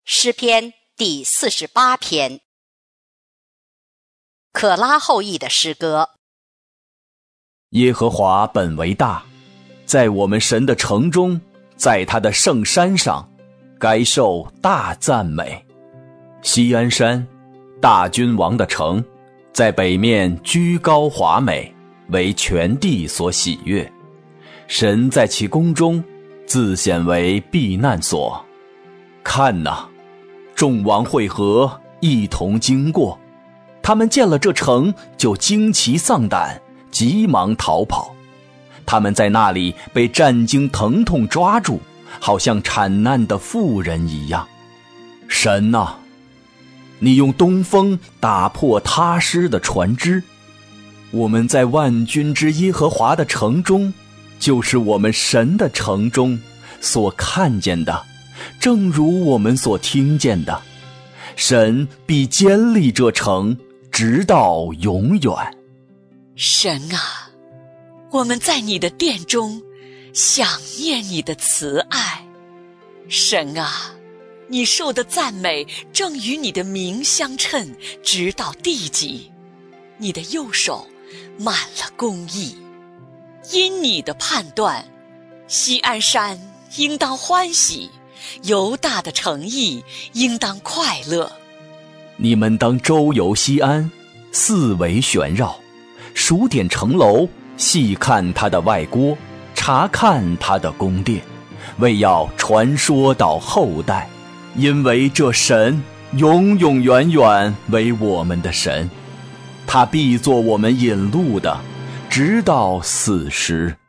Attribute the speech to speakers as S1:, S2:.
S1: 诗篇第48篇。可拉后裔的诗歌。
S2: 耶和华本为大，在我们神的城中，在他的圣山上，该受大赞美。锡安山，大君王的城，在北面居高华美，为全地所喜悦。神在其宫中自显为避难所。看哪，众王会合，一同经过，他们见了这城，就惊奇丧胆，急忙逃跑。他们在那里被战惊疼痛抓住，好像产难的妇人一样。神啊，你用东风打破他施的船只。我们在万军之耶和华的城中，就是我们神的城中所看见的，正如我们所听见的。神必坚立这城，直到永远。
S3: 神啊，我们在你的殿中想念你的慈爱。神啊，你受的赞美正与你的名相称，直到地极。你的右手满了公义。因你的判断，锡安山应当欢喜，犹大的城邑应当快乐。
S2: 你们当周游锡安，四围旋绕，数点城楼，细看它的外郭，查看它的宫殿，为要传说到后代。因为这神永永远远为我们的神，他必做我们引路的，直到死时。